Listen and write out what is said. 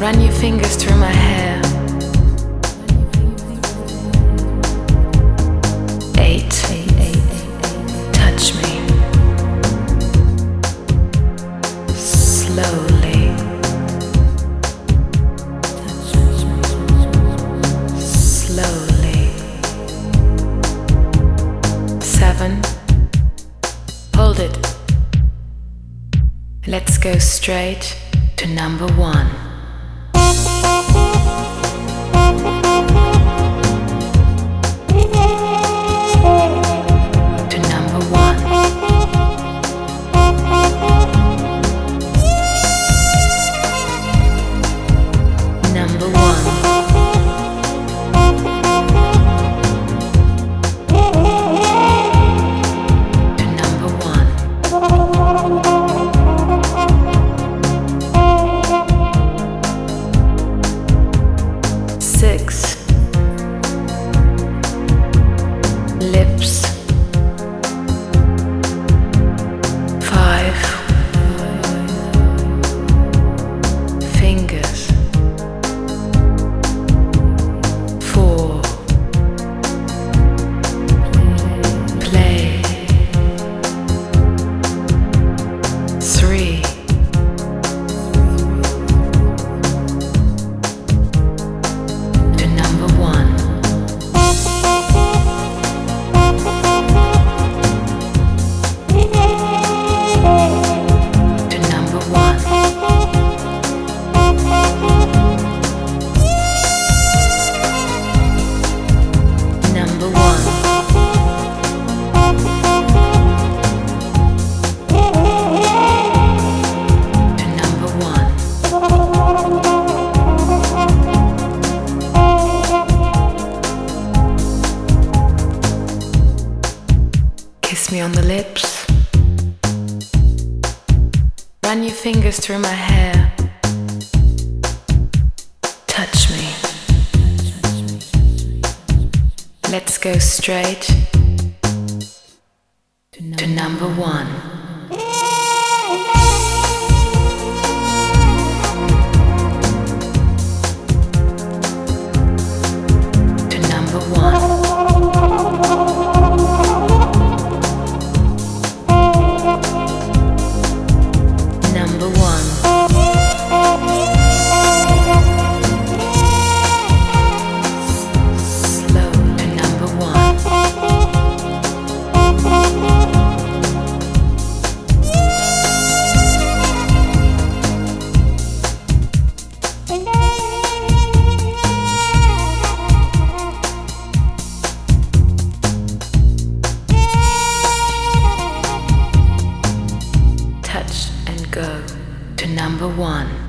Run your fingers through my hair. 8. Touch me. Slowly. Slowly. 7. Hold it. Let's go straight to number 1. Kiss me on the lips. Run your fingers through my hair. Touch me. Let's go straight to number 1. Go to number 1.